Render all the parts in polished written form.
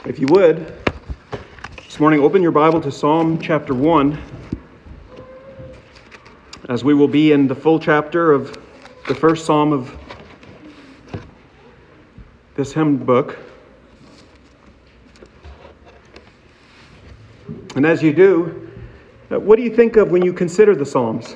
If you would, this morning open your Bible to Psalm chapter 1, as we will be in the full chapter of the first psalm of this hymn book. And as you do, what do you think of when you consider the Psalms?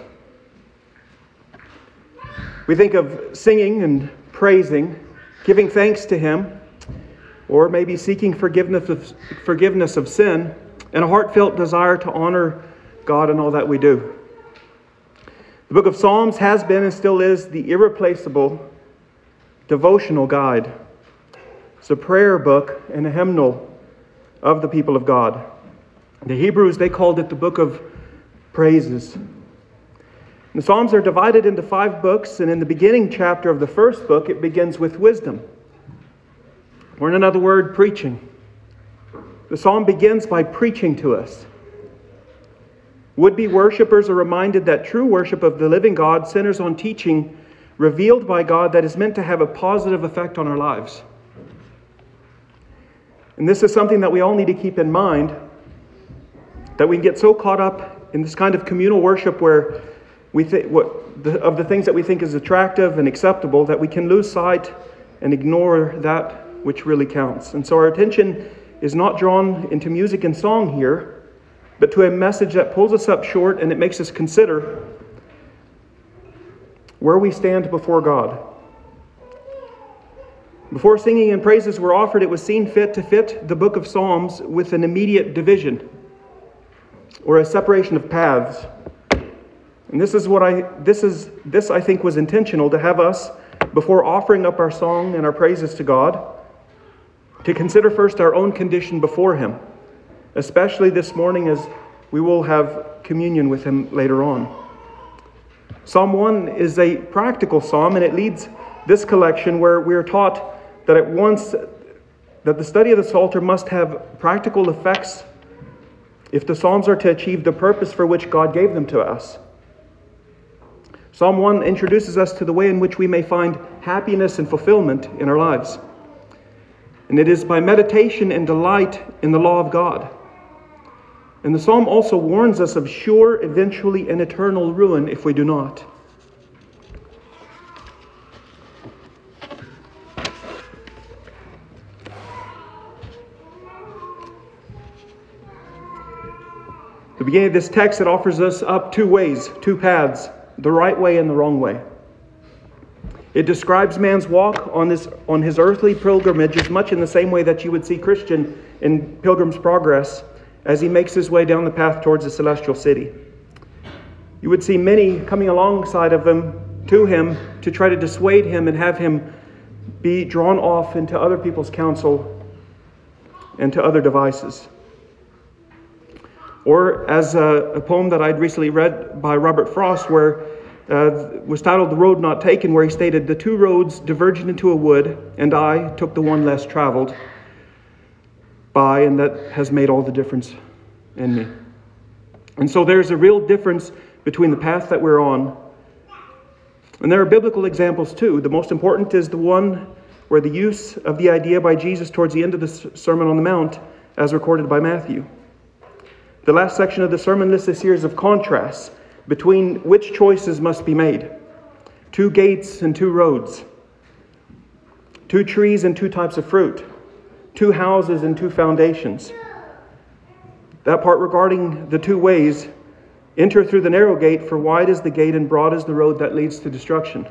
We think of singing and praising, giving thanks to Him, or maybe seeking forgiveness of sin, and a heartfelt desire to honor God in all that we do. The book of Psalms has been and still is the irreplaceable devotional guide. It's a prayer book and a hymnal of the people of God. The Hebrews, they called it the book of praises. The Psalms are divided into 5 books, and in the beginning chapter of the first book, it begins with wisdom. Or in another word, preaching. The psalm begins by preaching to us. Would-be worshipers are reminded that true worship of the living God centers on teaching revealed by God that is meant to have a positive effect on our lives. And this is something that we all need to keep in mind, that we get so caught up in this kind of communal worship where we think of the things that we think is attractive and acceptable, that we can lose sight and ignore that which really counts. And so our attention is not drawn into music and song here, but to a message that pulls us up short, and it makes us consider where we stand before God. Before singing and praises were offered, it was seen fit to fit the book of Psalms with an immediate division, or a separation of paths. And this I think was intentional, to have us, before offering up our song and our praises to God, to consider first our own condition before Him, especially this morning as we will have communion with Him later on. Psalm 1 is a practical psalm, and it leads this collection where we are taught that that the study of the Psalter must have practical effects if the Psalms are to achieve the purpose for which God gave them to us. Psalm 1 introduces us to the way in which we may find happiness and fulfillment in our lives. And it is by meditation and delight in the law of God. And the psalm also warns us of sure, eventually, and eternal ruin if we do not. The beginning of this text, it offers us up 2 ways, 2 paths, the right way and the wrong way. It describes man's walk on his earthly pilgrimage much in the same way that you would see Christian in Pilgrim's Progress as he makes his way down the path towards the celestial city. You would see many coming alongside of him, to him, to try to dissuade him and have him be drawn off into other people's counsel and to other devices. Or as a poem that I'd recently read by Robert Frost, where was titled "The Road Not Taken," where he stated, "The 2 roads diverged into a wood, and I took the one less traveled by, and that has made all the difference in me." And so there's a real difference between the path that we're on. And there are biblical examples too. The most important is the one where the use of the idea by Jesus towards the end of the Sermon on the Mount, as recorded by Matthew. The last section of the sermon lists a series of contrasts between which choices must be made. 2 gates and 2 roads. 2 trees and 2 types of fruit. 2 houses and 2 foundations. That part regarding the 2 ways: enter through the narrow gate, for wide is the gate and broad is the road that leads to destruction,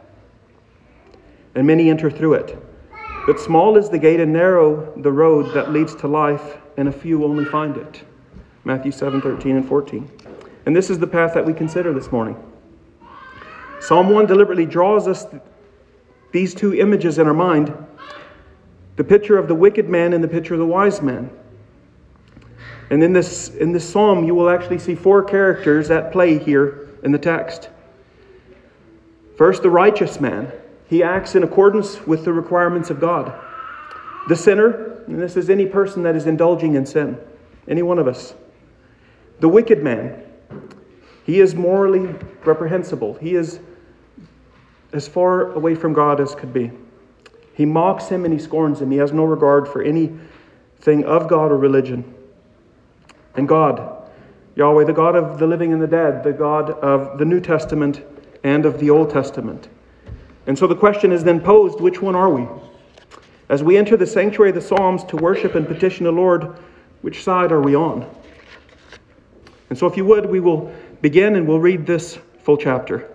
and many enter through it. But small is the gate and narrow the road that leads to life, and a few only find it. Matthew 7:13 and 14. And this is the path that we consider this morning. Psalm 1 deliberately draws us these 2 images in our mind: the picture of the wicked man and the picture of the wise man. And in this psalm, you will actually see 4 characters at play here in the text. First, the righteous man. He acts in accordance with the requirements of God. The sinner, and this is any person that is indulging in sin, any one of us. The wicked man. He is morally reprehensible. He is as far away from God as could be. He mocks Him and he scorns Him. He has no regard for any thing of God or religion. And God, Yahweh, the God of the living and the dead, the God of the New Testament and of the Old Testament. And so the question is then posed, which one are we? As we enter the sanctuary of the Psalms to worship and petition the Lord, which side are we on? And so if you would, we will begin and we'll read this full chapter.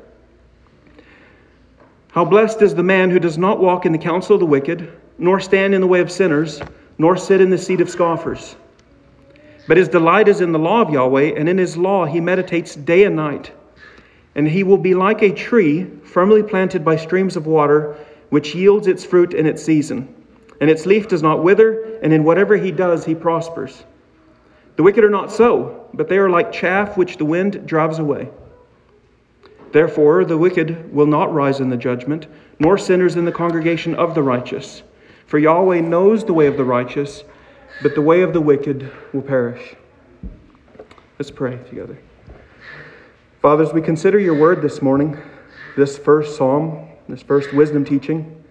How blessed is the man who does not walk in the counsel of the wicked, nor stand in the way of sinners, nor sit in the seat of scoffers. But his delight is in the law of Yahweh, and in his law he meditates day and night. And he will be like a tree firmly planted by streams of water, which yields its fruit in its season. And its leaf does not wither, and in whatever he does he prospers. The wicked are not so, but they are like chaff which the wind drives away. Therefore the wicked will not rise in the judgment, nor sinners in the congregation of the righteous. For Yahweh knows the way of the righteous, but the way of the wicked will perish. Let's pray together. Father, as we consider your word this morning, this first psalm, this first wisdom teaching,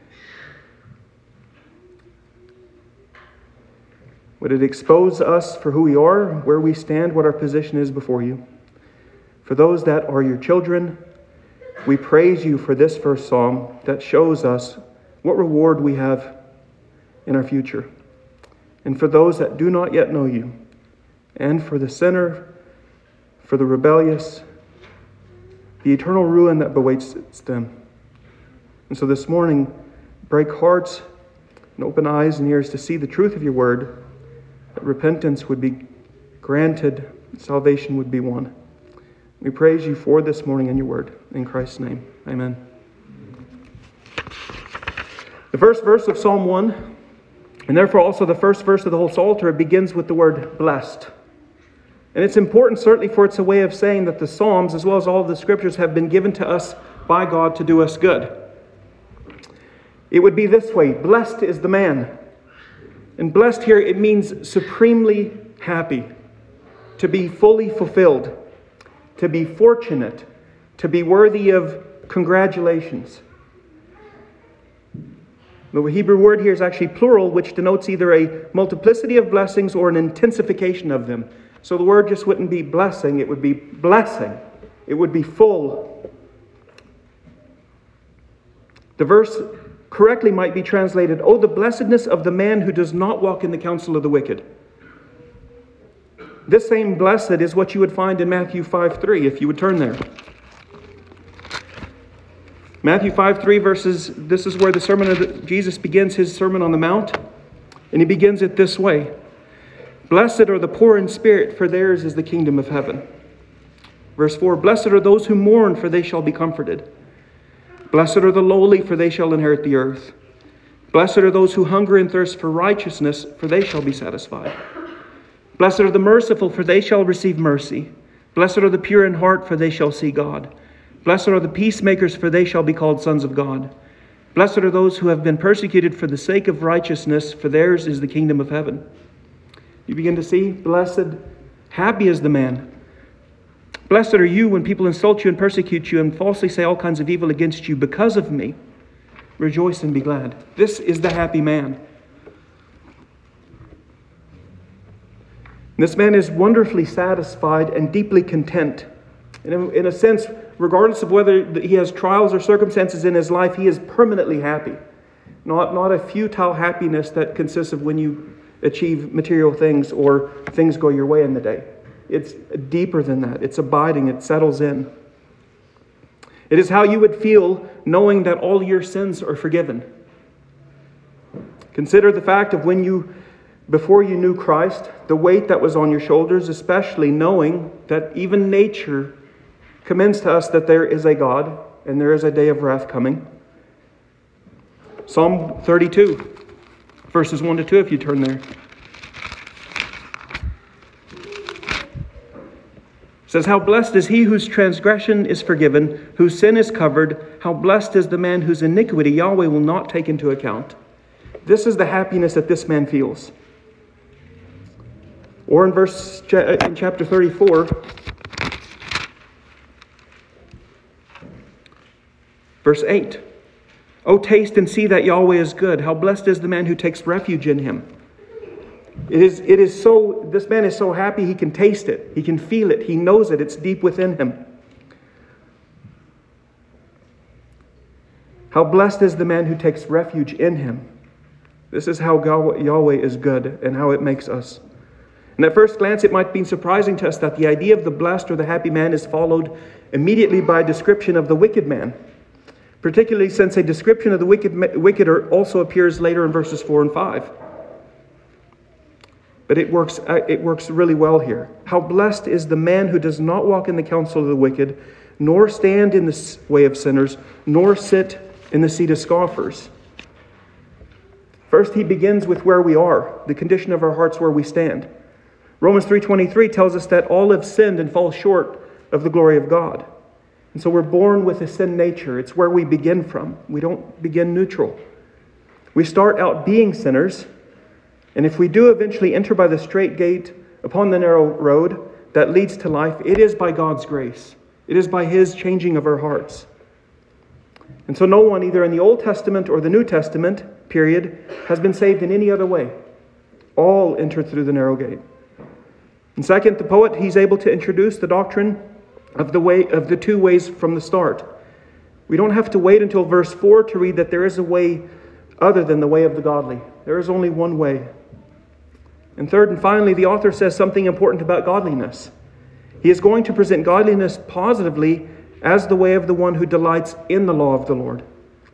would it expose us for who we are, where we stand, what our position is before you? For those that are your children, we praise you for this first psalm that shows us what reward we have in our future. And for those that do not yet know you, and for the sinner, for the rebellious, the eternal ruin that awaits them. And so this morning, break hearts and open eyes and ears to see the truth of your word, that repentance would be granted, salvation would be won. We praise you for this morning in your word. In Christ's name, amen. The first verse of Psalm 1, and therefore also the first verse of the whole Psalter, begins with the word blessed. And it's important certainly, for it's a way of saying that the Psalms, as well as all of the Scriptures, have been given to us by God to do us good. It would be this way: blessed is the man. And blessed here, it means supremely happy, to be fully fulfilled, to be fortunate, to be worthy of congratulations. The Hebrew word here is actually plural, which denotes either a multiplicity of blessings or an intensification of them. So the word just wouldn't be blessing, it would be blessing. It would be full. The verse correctly might be translated, "Oh, the blessedness of the man who does not walk in the counsel of the wicked." This same blessed is what you would find in Matthew 5:3, if you would turn there. Matthew 5:3 verses, this is where Jesus begins his Sermon on the Mount. And he begins it this way: "Blessed are the poor in spirit, for theirs is the kingdom of heaven." Verse 4, "Blessed are those who mourn, for they shall be comforted. Blessed are the lowly, for they shall inherit the earth. Blessed are those who hunger and thirst for righteousness, for they shall be satisfied. Blessed are the merciful, for they shall receive mercy. Blessed are the pure in heart, for they shall see God. Blessed are the peacemakers, for they shall be called sons of God. Blessed are those who have been persecuted for the sake of righteousness, for theirs is the kingdom of heaven." You begin to see, blessed, happy is the man. Blessed are you when people insult you and persecute you and falsely say all kinds of evil against you because of me. Rejoice and be glad. This is the happy man. This man is wonderfully satisfied and deeply content. In a sense, regardless of whether he has trials or circumstances in his life, he is permanently happy. Not a futile happiness that consists of when you achieve material things or things go your way in the day. It's deeper than that. It's abiding. It settles in. It is how you would feel knowing that all your sins are forgiven. Consider the fact of before you knew Christ, the weight that was on your shoulders, especially knowing that even nature commends to us that there is a God and there is a day of wrath coming. Psalm 32, verses 1 to 2, if you turn there. It says, "How blessed is he whose transgression is forgiven, whose sin is covered. How blessed is the man whose iniquity Yahweh will not take into account." This is the happiness that this man feels. Or in chapter 34, verse 8. "O taste and see that Yahweh is good. How blessed is the man who takes refuge in him. This man is so happy he can taste it. He can feel it. He knows it. It's deep within him. How blessed is the man who takes refuge in him. This is how Yahweh is good and how it makes us. And at first glance, it might be surprising to us that the idea of the blessed or the happy man is followed immediately by a description of the wicked man, particularly since a description of the wicked also appears later in verses 4 and 5. But it works really well here. How blessed is the man who does not walk in the counsel of the wicked, nor stand in the way of sinners, nor sit in the seat of scoffers. First, he begins with where we are, the condition of our hearts where we stand. Romans 3:23 tells us that all have sinned and fall short of the glory of God. And so we're born with a sin nature. It's where we begin from. We don't begin neutral. We start out being sinners, and if we do eventually enter by the straight gate upon the narrow road that leads to life, it is by God's grace. It is by His changing of our hearts. And so no one, either in the Old Testament or the New Testament period, has been saved in any other way. All enter through the narrow gate. And second, the poet, he's able to introduce the doctrine of the two ways from the start. We don't have to wait until verse 4 to read that there is a way other than the way of the godly. There is only one way. And third and finally, the author says something important about godliness. He is going to present godliness positively as the way of the one who delights in the law of the Lord.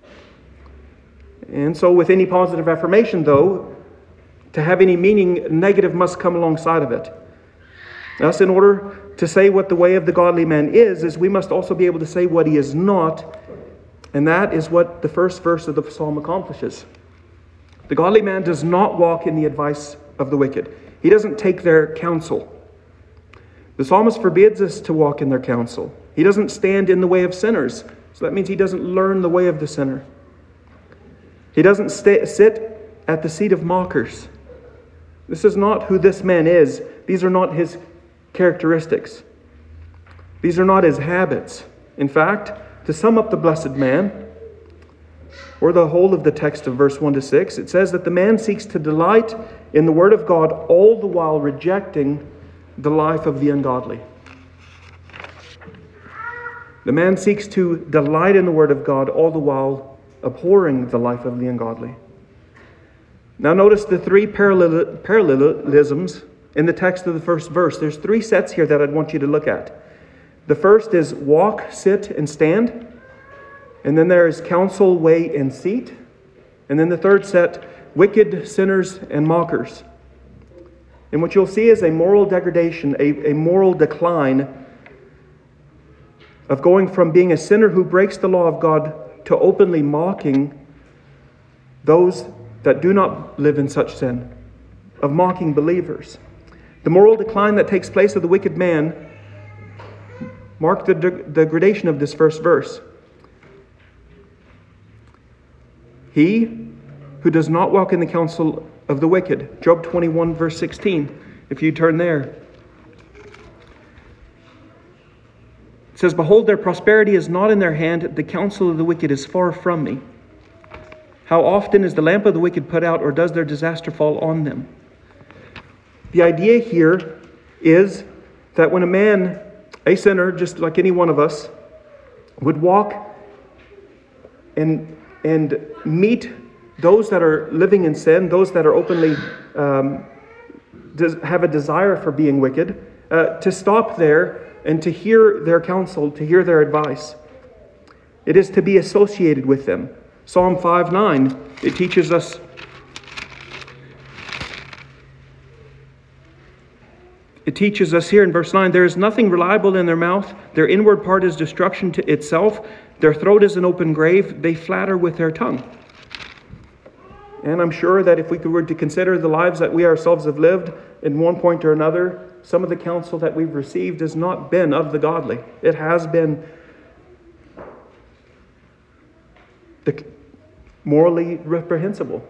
And so with any positive affirmation, though, to have any meaning, negative must come alongside of it. Thus, in order to say what the way of the godly man is we must also be able to say what he is not, and that is what the first verse of the psalm accomplishes. The godly man does not walk in the advice of the wicked. He doesn't take their counsel. The psalmist forbids us to walk in their counsel. He doesn't stand in the way of sinners. So that means he doesn't learn the way of the sinner. He doesn't sit at the seat of mockers. This is not who this man is. These are not his characteristics. These are not his habits. In fact, to sum up the blessed man, or the whole of the text of verse 1 to 6, it says that the man seeks to delight in the word of God, all the while rejecting the life of the ungodly. The man seeks to delight in the word of God, all the while abhorring the life of the ungodly. Now notice the three parallelisms in the text of the first verse. There's three sets here that I'd want you to look at. The first is walk, sit, and stand. And then there is counsel, way, and seat. And then the third set, wicked, sinners, and mockers. And what you'll see is a moral degradation, a moral decline of going from being a sinner who breaks the law of God to openly mocking those that do not live in such sin, of mocking believers. The moral decline that takes place of the wicked man marked the degradation of this first verse. He who does not walk in the counsel of the wicked. Job 21, verse 16, if you turn there. It says, "Behold, their prosperity is not in their hand. The counsel of the wicked is far from me. How often is the lamp of the wicked put out, or does their disaster fall on them?" The idea here is that when a man, a sinner, just like any one of us, would walk and meet those that are living in sin, those that are openly have a desire for being wicked, to stop there and to hear their counsel, to hear their advice. It is to be associated with them. Psalm 5:9, it teaches us here in verse 9, "There is nothing reliable in their mouth. Their inward part is destruction to itself. Their throat is an open grave. They flatter with their tongue." And I'm sure that if we were to consider the lives that we ourselves have lived in one point or another, some of the counsel that we've received has not been of the godly. It has been morally reprehensible.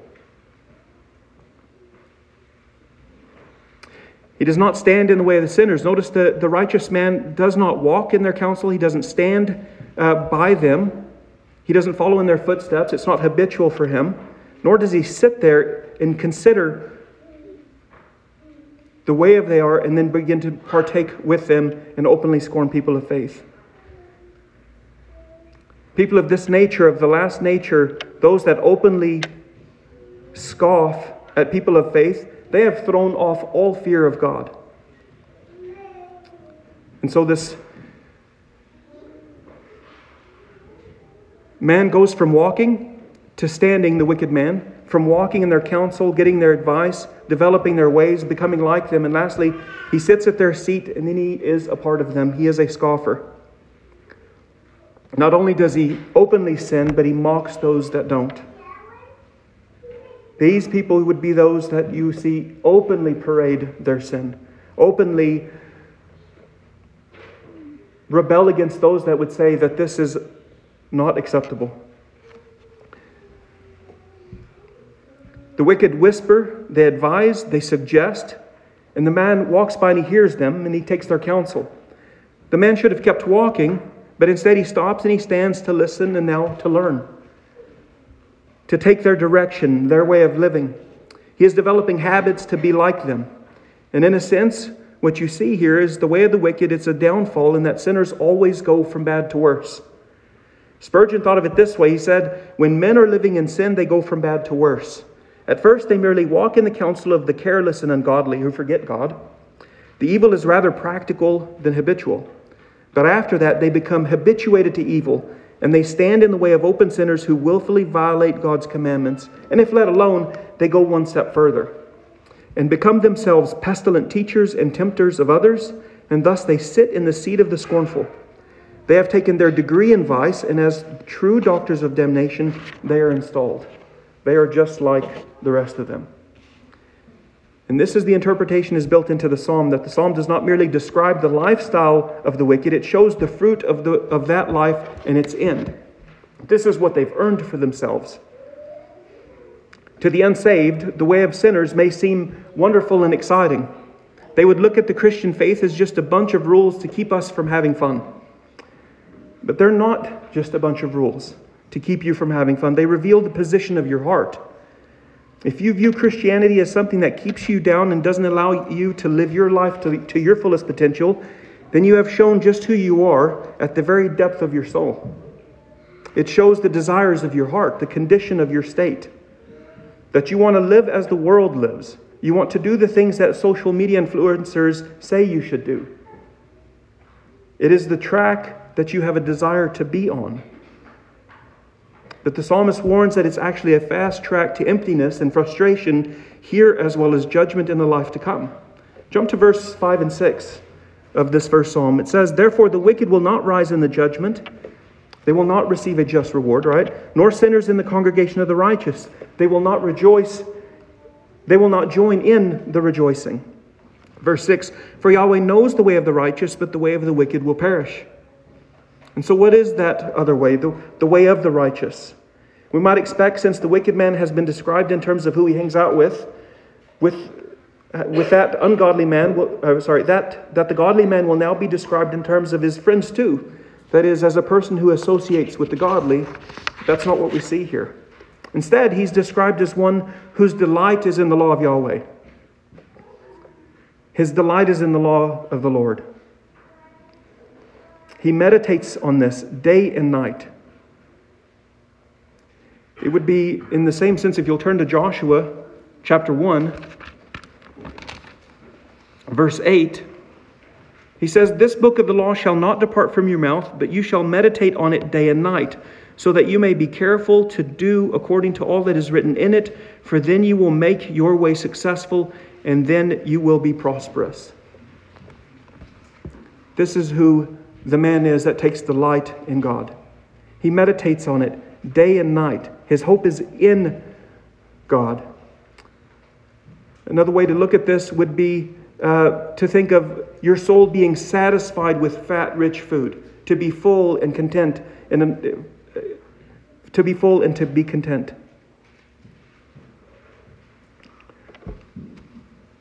He does not stand in the way of the sinners. Notice the righteous man does not walk in their counsel. He doesn't stand by them. He doesn't follow in their footsteps. It's not habitual for him. Nor does he sit there and consider the way of they are, and then begin to partake with them and openly scorn people of faith. People of this nature, of the last nature, those that openly scoff at people of faith, they have thrown off all fear of God. And so this man goes from walking to standing, the wicked man, from walking in their counsel, getting their advice, developing their ways, becoming like them, and lastly, he sits at their seat and then he is a part of them. He is a scoffer. Not only does he openly sin, but he mocks those that don't. These people would be those that you see openly parade their sin, openly rebel against those that would say that this is not acceptable. The wicked whisper, they advise, they suggest, and the man walks by and he hears them and he takes their counsel. The man should have kept walking, but instead he stops and he stands to listen and now to learn, to take their direction, their way of living. He is developing habits to be like them. And in a sense, what you see here is the way of the wicked, it's a downfall in that sinners always go from bad to worse. Spurgeon thought of it this way. He said, when men are living in sin, they go from bad to worse. At first, they merely walk in the counsel of the careless and ungodly who forget God. The evil is rather practical than habitual. But after that, they become habituated to evil, and they stand in the way of open sinners who willfully violate God's commandments. And if let alone, they go one step further and become themselves pestilent teachers and tempters of others, and thus they sit in the seat of the scornful. They have taken their degree in vice, and as true doctors of damnation, they are installed. They are just like the rest of them. And this is the interpretation is built into the psalm, that the psalm does not merely describe the lifestyle of the wicked, it shows the fruit of that life and its end. This is what they've earned for themselves. To the unsaved, the way of sinners may seem wonderful and exciting. They would look at the Christian faith as just a bunch of rules to keep us from having fun. But they're not just a bunch of rules to keep you from having fun. They reveal the position of your heart. If you view Christianity as something that keeps you down and doesn't allow you to live your life to your fullest potential, then you have shown just who you are at the very depth of your soul. It shows the desires of your heart, the condition of your state. That you want to live as the world lives. You want to do the things that social media influencers say you should do. It is the track that you have a desire to be on. But the psalmist warns that it's actually a fast track to emptiness and frustration here as well as judgment in the life to come. Jump to verse 5 and 6 of this first psalm. It says, therefore the wicked will not rise in the judgment. They will not receive a just reward, right? Nor sinners in the congregation of the righteous. They will not rejoice. They will not join in the rejoicing. Verse 6, for Yahweh knows the way of the righteous, but the way of the wicked will perish. And so what is that other way? The way of the righteous. We might expect, since the wicked man has been described in terms of who he hangs out with that ungodly man, that the godly man will now be described in terms of his friends too. That is, as a person who associates with the godly. That's not what we see here. Instead, he's described as one whose delight is in the law of Yahweh. His delight is in the law of the Lord. He meditates on this day and night. It would be in the same sense if you'll turn to Joshua chapter 1, verse 8. He says, this book of the law shall not depart from your mouth, but you shall meditate on it day and night, so that you may be careful to do according to all that is written in it, for then you will make your way successful, and then you will be prosperous. This is who the man is that takes delight in God. He meditates on it day and night. His hope is in God. Another way to look at this would be to think of your soul being satisfied with fat, rich food, to be full and content, and to be full and to be content.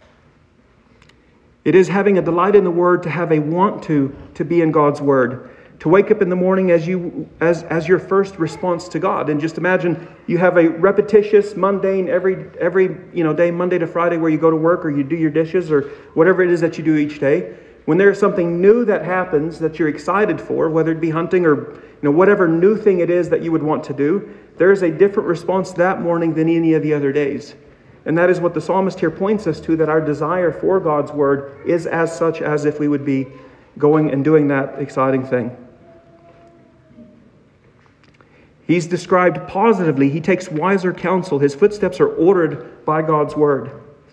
It is having a delight in the Word, to have a want to be in God's Word, To wake up in the morning as your first response to God. And just imagine you have a repetitious, mundane, every day, Monday to Friday, where you go to work or you do your dishes or whatever it is that you do each day. When there's something new that happens that you're excited for, whether it be hunting or whatever new thing it is that you would want to do, there is a different response that morning than any of the other days. And that is what the psalmist here points us to, that our desire for God's word is as such as if we would be going and doing that exciting thing. He's described positively. He takes wiser counsel. His footsteps are ordered by God's word.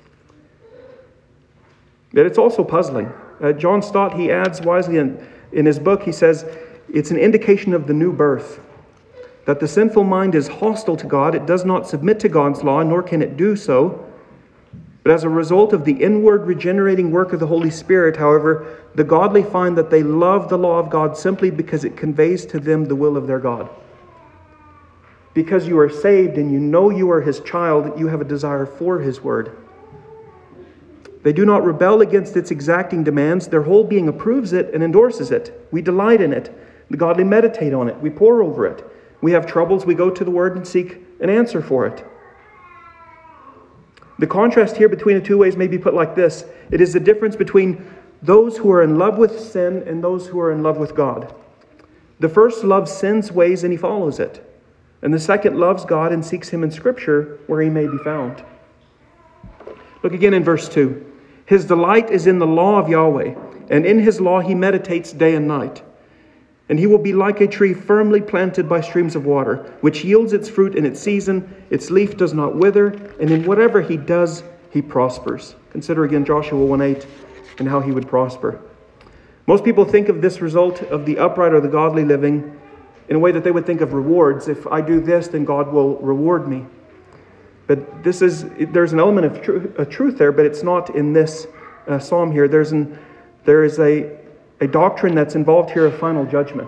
Yet it's also puzzling. John Stott, he adds wisely in his book, he says, it's an indication of the new birth. That the sinful mind is hostile to God. It does not submit to God's law, nor can it do so. But as a result of the inward regenerating work of the Holy Spirit, however, the godly find that they love the law of God simply because it conveys to them the will of their God. Because you are saved and you know you are His child, you have a desire for His word. They do not rebel against its exacting demands. Their whole being approves it and endorses it. We delight in it. The godly meditate on it. We pore over it. We have troubles, we go to the word and seek an answer for it. The contrast here between the two ways may be put like this. It is the difference between those who are in love with sin and those who are in love with God. The first loves sin's ways and he follows it. And the second loves God and seeks Him in Scripture where He may be found. Look again in verse 2. His delight is in the law of Yahweh, and in His law he meditates day and night. And he will be like a tree firmly planted by streams of water, which yields its fruit in its season, its leaf does not wither, and in whatever he does, he prospers. Consider again Joshua 1:8 and how he would prosper. Most people think of this result of the upright or the godly living in a way that they would think of rewards. If I do this, then God will reward me. But there's an element of truth there, but it's not in this psalm here. There is a doctrine that's involved here of final judgment.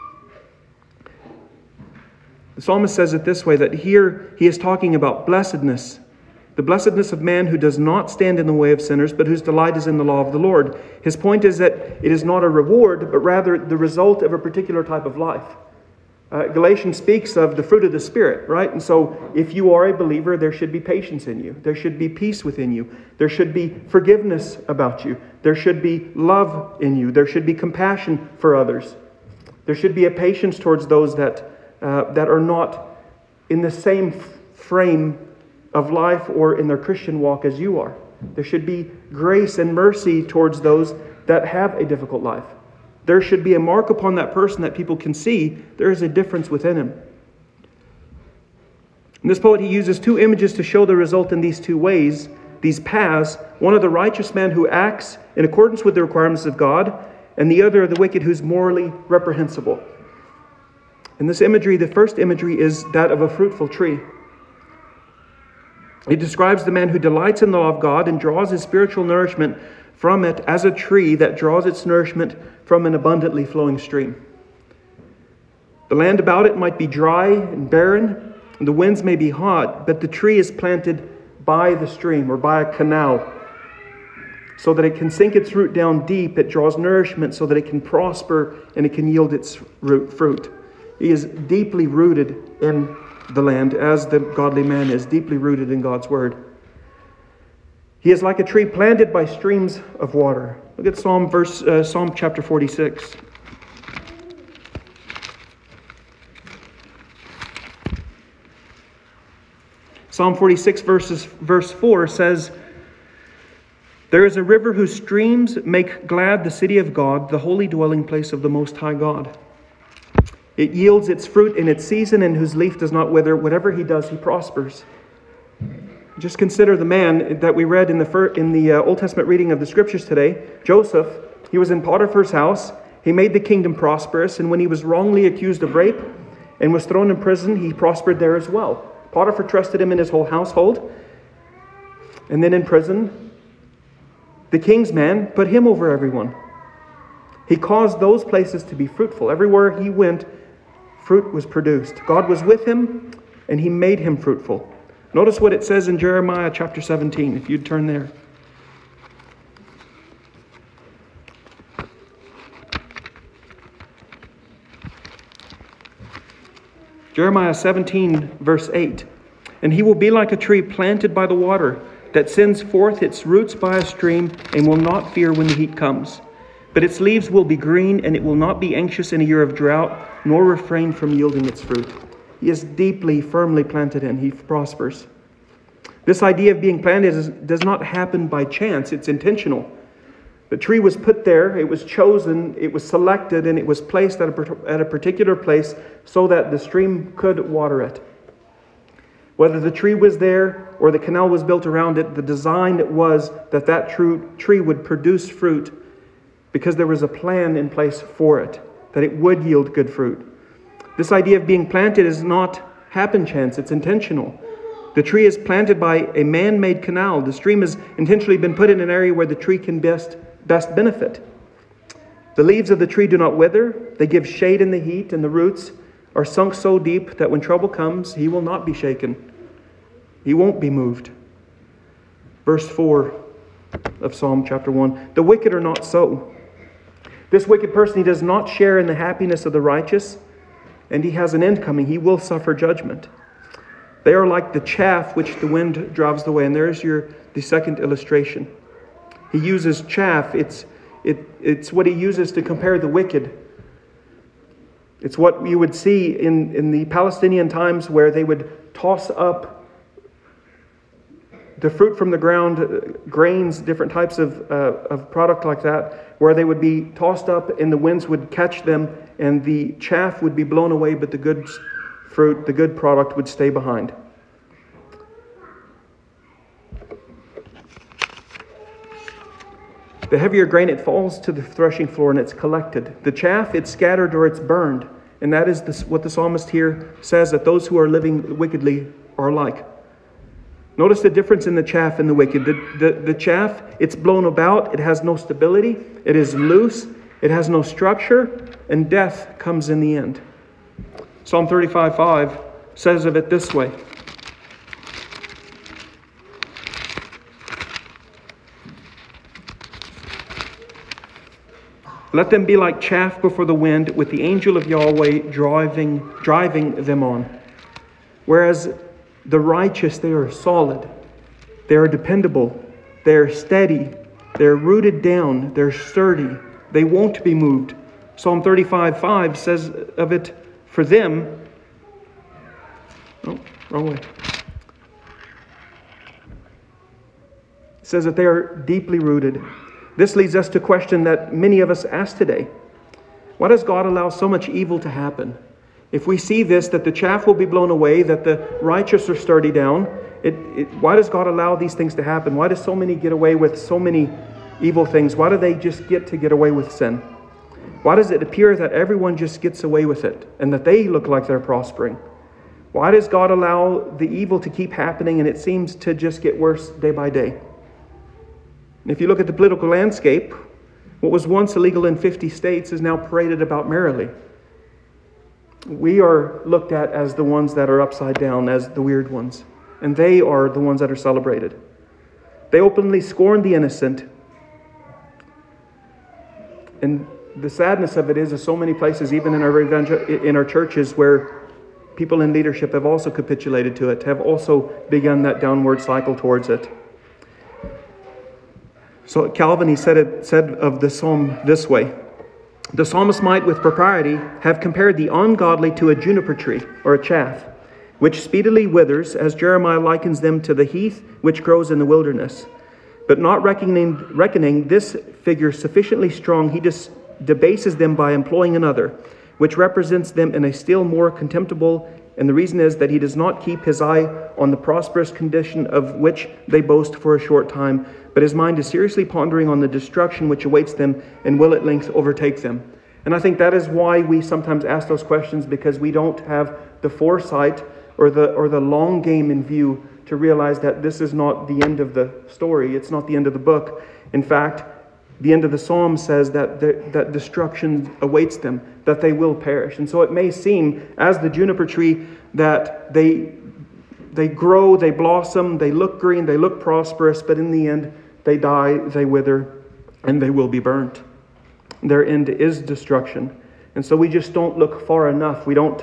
The psalmist says it this way, that here he is talking about blessedness. The blessedness of man who does not stand in the way of sinners, but whose delight is in the law of the Lord. His point is that it is not a reward, but rather the result of a particular type of life. Galatians speaks of the fruit of the Spirit, right? And so if you are a believer, there should be patience in you. There should be peace within you. There should be forgiveness about you. There should be love in you. There should be compassion for others. There should be a patience towards those that are not in the same frame of life or in their Christian walk as you are. There should be grace and mercy towards those that have a difficult life. There should be a mark upon that person that people can see there is a difference within him. And this poet, he uses two images to show the result in these two ways, these paths. One of the righteous man who acts in accordance with the requirements of God, and the other of the wicked who's morally reprehensible. In this imagery, the first imagery is that of a fruitful tree. It describes the man who delights in the law of God and draws his spiritual nourishment from it as a tree that draws its nourishment from an abundantly flowing stream. The land about it might be dry and barren, and the winds may be hot, but the tree is planted by the stream or by a canal so that it can sink its root down deep. It draws nourishment so that it can prosper and it can yield its fruit. He is deeply rooted in the land as the godly man is deeply rooted in God's word. He is like a tree planted by streams of water. Look at Psalm chapter 46. Psalm 46 verse 4 says, "There is a river whose streams make glad the city of God, the holy dwelling place of the Most High God. It yields its fruit in its season, and whose leaf does not wither. Whatever he does, he prospers." Just consider the man that we read in the Old Testament reading of the Scriptures today, Joseph. He was in Potiphar's house. He made the kingdom prosperous, and when he was wrongly accused of rape and was thrown in prison, he prospered there as well. Potiphar trusted him in his whole household. And then in prison, the king's man put him over everyone. He caused those places to be fruitful. Everywhere he went, fruit was produced. God was with him, and he made him fruitful. Notice what it says in Jeremiah chapter 17, if you'd turn there. Jeremiah 17, verse 8. And he will be like a tree planted by the water, that sends forth its roots by a stream, and will not fear when the heat comes. But its leaves will be green, and it will not be anxious in a year of drought, nor refrain from yielding its fruit. He is deeply, firmly planted, and he prospers. This idea of being planted does not happen by chance. It's intentional. The tree was put there, it was chosen, it was selected, and it was placed at a particular place so that the stream could water it. Whether the tree was there or the canal was built around it, the design was that that tree would produce fruit because there was a plan in place for it, that it would yield good fruit. This idea of being planted is not happen chance, it's intentional. The tree is planted by a man-made canal. The stream has intentionally been put in an area where the tree can best benefit. The leaves of the tree do not wither. They give shade in the heat, and the roots are sunk so deep that when trouble comes, he will not be shaken. He won't be moved. Verse 4 of Psalm chapter 1. The wicked are not so. This wicked person, he does not share in the happiness of the righteous, and he has an end coming. He will suffer judgment. They are like the chaff which the wind drives away. And there's the second illustration. He uses chaff. It's what he uses to compare the wicked. It's what you would see in the Palestinian times where they would toss up the fruit from the ground, grains, different types of product like that, where they would be tossed up and the winds would catch them and the chaff would be blown away, but the good fruit, the good product would stay behind. The heavier grain, it falls to the threshing floor and it's collected. The chaff, it's scattered or it's burned. And that is what the psalmist here says that those who are living wickedly are like. Notice the difference in the chaff and the wicked. The chaff, it's blown about. It has no stability. It is loose. It has no structure. And death comes in the end. Psalm 35:5 says of it this way. Let them be like chaff before the wind, with the angel of Yahweh driving them on. Whereas the righteous, they are solid. They are dependable. They are steady. They're rooted down. They're sturdy. They won't be moved. Psalm 35:5 says of it, for them... Oh, wrong way. It says that they are deeply rooted. This leads us to a question that many of us ask today. Why does God allow so much evil to happen? If we see this, that the chaff will be blown away, that the righteous are sturdy down, why does God allow these things to happen? Why does so many get away with so many evil things? Why do they just get away with sin? Why does it appear that everyone just gets away with it and that they look like they're prospering? Why does God allow the evil to keep happening and it seems to just get worse day by day? And if you look at the political landscape, what was once illegal in 50 states is now paraded about merrily. We are looked at as the ones that are upside down, as the weird ones. And they are the ones that are celebrated. They openly scorn the innocent. And the sadness of it is so many places, even in our churches, where people in leadership have also capitulated to it, have also begun that downward cycle towards it. So Calvin, he said of the psalm this way. The psalmist might with propriety have compared the ungodly to a juniper tree or a chaff, which speedily withers, as Jeremiah likens them to the heath which grows in the wilderness. But not reckoning this figure sufficiently strong, he debases them by employing another, which represents them in a still more contemptible, and the reason is that he does not keep his eye on the prosperous condition of which they boast for a short time, but his mind is seriously pondering on the destruction which awaits them and will at length overtake them. And I think that is why we sometimes ask those questions, because we don't have the foresight or the long game in view to realize that this is not the end of the story. It's not the end of the book. In fact, the end of the psalm says that destruction awaits them, that they will perish. And so it may seem, as the juniper tree, that they grow, they blossom, they look green, they look prosperous, but in the end, they die, they wither, and they will be burnt. Their end is destruction. And so we just don't look far enough. We don't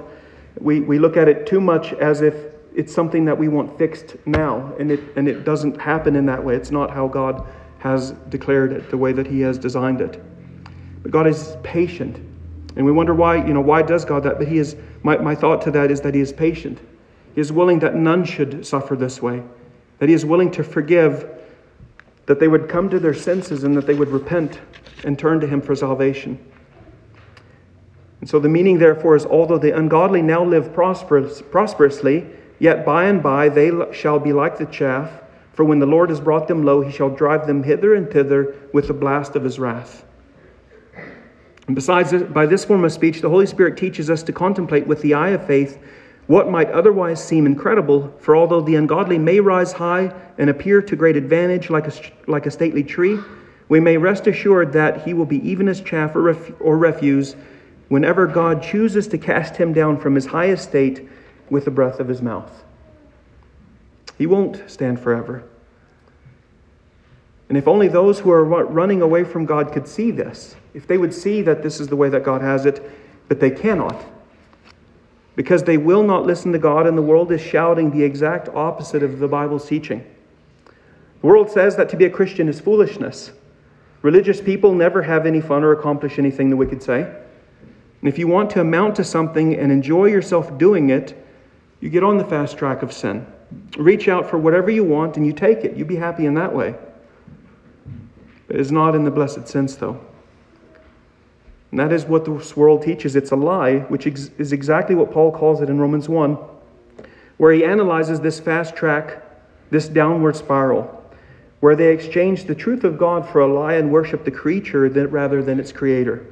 We look at it too much as if it's something that we want fixed now, and it doesn't happen in that way. It's not how God has declared it, the way that He has designed it. But God is patient, and we wonder why does God that? But He is. My thought to that is that He is patient. He is willing that none should suffer this way, that He is willing to forgive, that they would come to their senses and that they would repent and turn to Him for salvation. And so the meaning, therefore, is although the ungodly now live prosperously, yet by and by they shall be like the chaff, for when the Lord has brought them low, He shall drive them hither and thither with the blast of His wrath. And besides, by this form of speech, the Holy Spirit teaches us to contemplate with the eye of faith what might otherwise seem incredible, for although the ungodly may rise high and appear to great advantage like a stately tree, we may rest assured that he will be even as chaff or refuse whenever God chooses to cast him down from his high estate with the breath of His mouth. He won't stand forever. And if only those who are running away from God could see this, if they would see that this is the way that God has it, but they cannot, because they will not listen to God, and the world is shouting the exact opposite of the Bible's teaching. The world says that to be a Christian is foolishness. Religious people never have any fun or accomplish anything, the wicked say. And if you want to amount to something and enjoy yourself doing it, you get on the fast track of sin. Reach out for whatever you want and you take it. You be happy in that way. It is not in the blessed sense, though. And that is what this world teaches. It's a lie, which is exactly what Paul calls it in Romans 1, where he analyzes this fast track, this downward spiral, where they exchange the truth of God for a lie and worship the creature rather than its creator.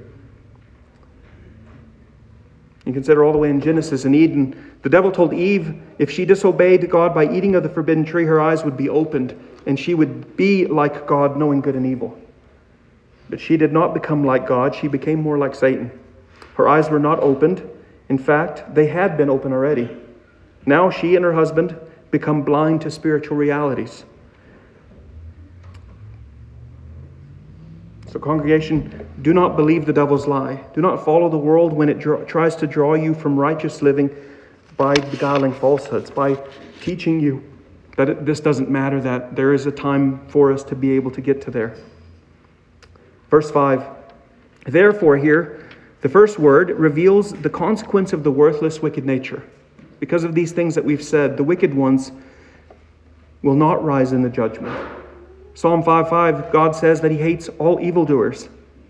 You consider all the way in Genesis and Eden, the devil told Eve if she disobeyed God by eating of the forbidden tree, her eyes would be opened and she would be like God, knowing good and evil. But she did not become like God. She became more like Satan. Her eyes were not opened. In fact, they had been open already. Now she and her husband become blind to spiritual realities. So congregation, do not believe the devil's lie. Do not follow the world when it tries to draw you from righteous living by beguiling falsehoods, by teaching you that this doesn't matter, that there is a time for us to be able to get to there. Verse 5, therefore here, the first word reveals the consequence of the worthless, wicked nature. Because of these things that we've said, the wicked ones will not rise in the judgment. Psalm 5:5, God says that He hates all evildoers.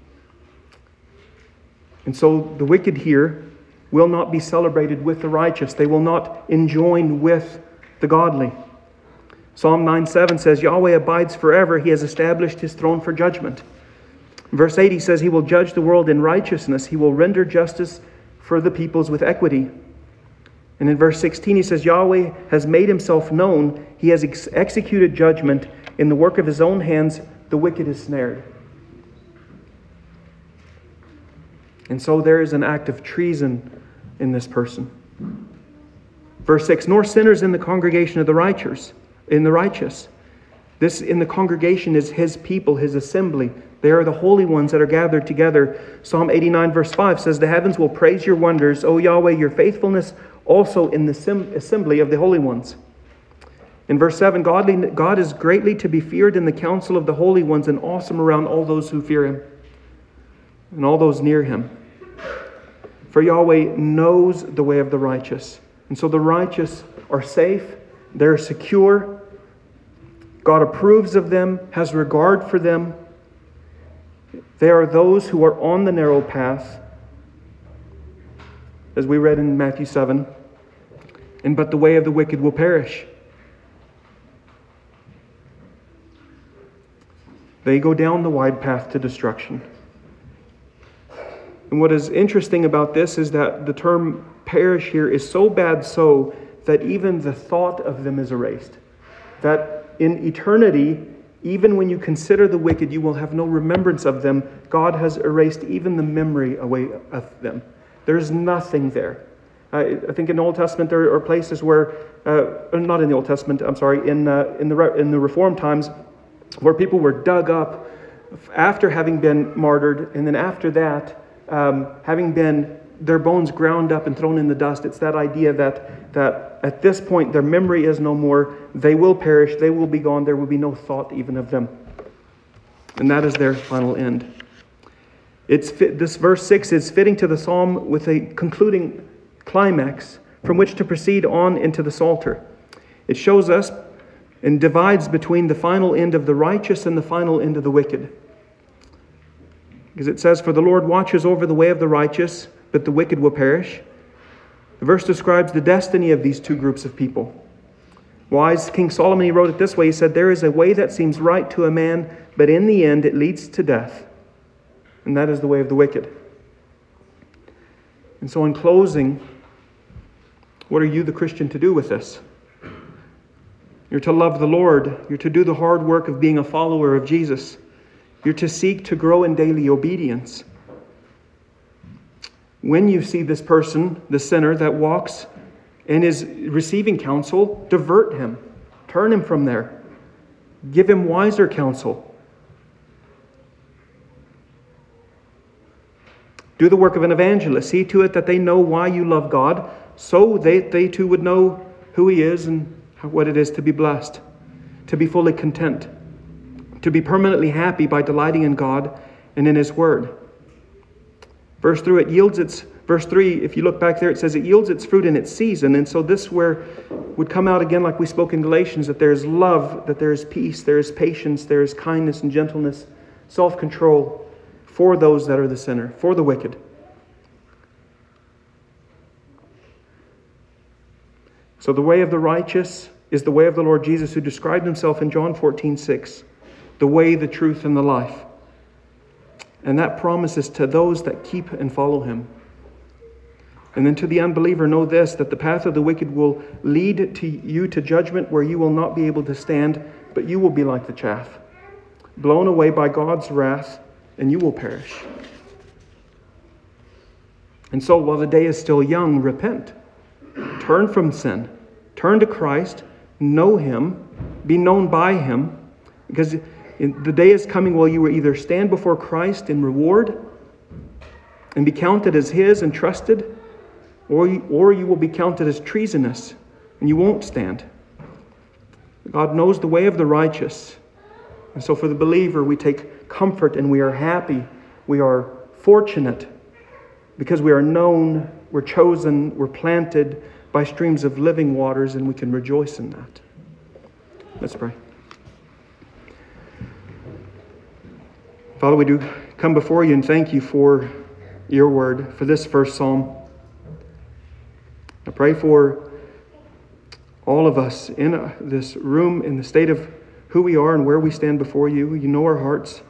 And so the wicked here will not be celebrated with the righteous. They will not enjoin with the godly. Psalm 9:7 says, Yahweh abides forever. He has established His throne for judgment. Verse 8, He says, He will judge the world in righteousness. He will render justice for the peoples with equity. And in verse 16, He says, Yahweh has made Himself known. He has executed judgment. In the work of His own hands, the wicked is snared. And so there is an act of treason in this person. Verse 6, nor sinners in the congregation of the righteous. This in the congregation is His people, His assembly. They are the holy ones that are gathered together. Psalm 89 verse 5 says, the heavens will praise your wonders, O Yahweh, your faithfulness also in the assembly of the holy ones. In verse 7, God is greatly to be feared in the council of the holy ones and awesome around all those who fear Him and all those near Him. For Yahweh knows the way of the righteous. And so the righteous are safe, they're secure. God approves of them, has regard for them. They are those who are on the narrow path, as we read in Matthew 7. But the way of the wicked will perish. They go down the wide path to destruction. And what is interesting about this is that the term perish here is so bad so that even the thought of them is erased. That in eternity, even when you consider the wicked, you will have no remembrance of them. God has erased even the memory away of them. There's nothing there. I think in the Old Testament there are places where, not in the Old Testament, I'm sorry, in the Reformed times, where people were dug up after having been martyred, and then after that, having been their bones ground up and thrown in the dust. It's that idea that at this point their memory is no more. They will perish. They will be gone. There will be no thought even of them. And that is their final end. This verse 6 is fitting to the psalm with a concluding climax from which to proceed on into the Psalter. It shows us and divides between the final end of the righteous and the final end of the wicked. Because it says, "For the Lord watches over the way of the righteous, but the wicked will perish." The verse describes the destiny of these two groups of people. Wise King Solomon, he wrote it this way. He said, "There is a way that seems right to a man, but in the end it leads to death. And that is the way of the wicked." And so in closing, what are you, the Christian, to do with this? You're to love the Lord. You're to do the hard work of being a follower of Jesus. You're to seek to grow in daily obedience. When you see this person, the sinner that walks and is receiving counsel, divert him. Turn him from there. Give him wiser counsel. Do the work of an evangelist. See to it that they know why you love God, so they too would know who He is and what it is to be blessed, to be fully content, to be permanently happy by delighting in God and in His Word. Verse 3, if you look back there, it says it yields its fruit in its season. And so this where would come out again like we spoke in Galatians, that there is love, that there is peace, there is patience, there is kindness and gentleness, self-control for those that are the sinner, for the wicked. So the way of the righteous is the way of the Lord Jesus, who described Himself in John 14:6, the way, the truth, and the life. And that promises to those that keep and follow Him. And then to the unbeliever, know this, that the path of the wicked will lead to you to judgment where you will not be able to stand, but you will be like the chaff, blown away by God's wrath, and you will perish. And so while the day is still young, repent. Turn from sin. Turn to Christ. Know Him. Be known by Him. Because the day is coming where you will either stand before Christ in reward and be counted as His and trusted, or you will be counted as treasonous and you won't stand. God knows the way of the righteous. And so for the believer, we take comfort and we are happy. We are fortunate because we are known, we're chosen, we're planted by streams of living waters, and we can rejoice in that. Let's pray. Father, we do come before You and thank You for Your word, for this first psalm. I pray for all of us in this room, in the state of who we are and where we stand before You. You know our hearts.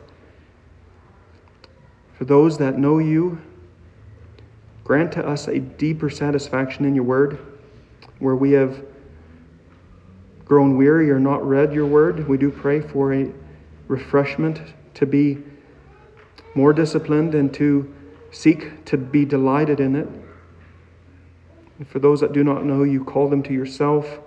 For those that know You, grant to us a deeper satisfaction in Your word, where we have grown weary or not read Your word. We do pray for a refreshment to be more disciplined and to seek to be delighted in it. And for those that do not know You, call them to Yourself.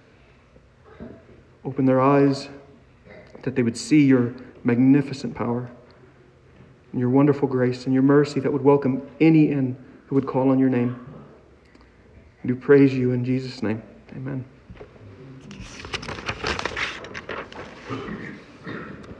Open their eyes that they would see Your magnificent power and Your wonderful grace and Your mercy that would welcome any in who would call on Your name. We do praise You in Jesus' name. Amen.